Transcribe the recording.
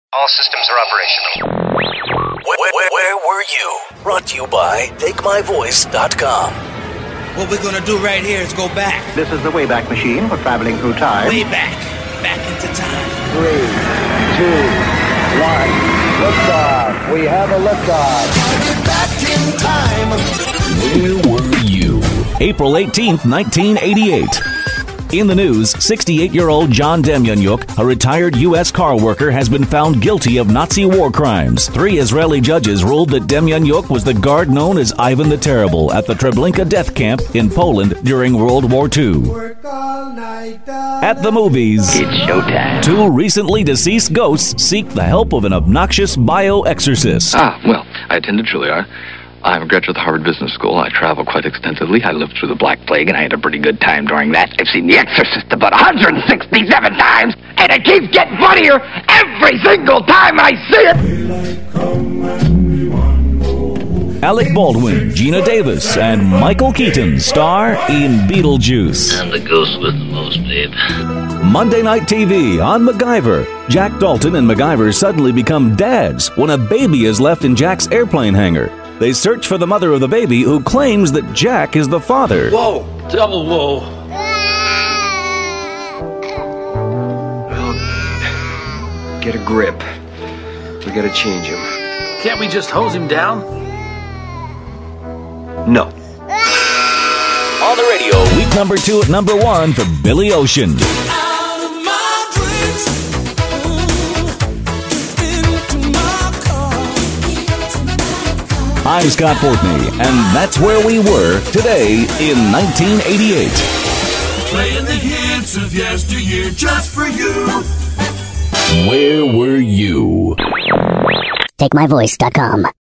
All systems are operational. Where were you? Brought to you by TakeMyVoice.com. What we're gonna do right here is go back. This is the Wayback Machine for traveling through time. Way back. Back into time. 3, 2, 1. Liftoff. We have a liftoff. Back in time. Where were you? April 18th, 1988. In the news, 68-year-old John Demjanjuk, a retired U.S. car worker, has been found guilty of Nazi war crimes. 3 Israeli judges ruled that Demjanjuk was the guard known as Ivan the Terrible at the Treblinka death camp in Poland during World War II. At the movies, it's showtime. 2 recently deceased ghosts seek the help of an obnoxious bio-exorcist. Well, I attended Juilliard. I'm a graduate of the Harvard Business School. I travel quite extensively. I lived through the Black Plague, and I had a pretty good time during that. I've seen The Exorcist about 167 times, and it keeps getting funnier every single time I see it. Alec Baldwin, Gina Davis, and Michael Keaton star in Beetlejuice. I'm the ghost with the most, babe. Monday Night TV on MacGyver. Jack Dalton and MacGyver suddenly become dads when a baby is left in Jack's airplane hangar. They search for the mother of the baby, who claims that Jack is the father. Whoa! Double whoa! Well, get a grip. We gotta change him. Can't we just hose him down? No. On the radio, week number 2 at number 1 for Billy Ocean. I'm Scott Fortney, and that's where we were today in 1988. Playing the hits of yesteryear just for you. Where were you? TakeMyVoice.com.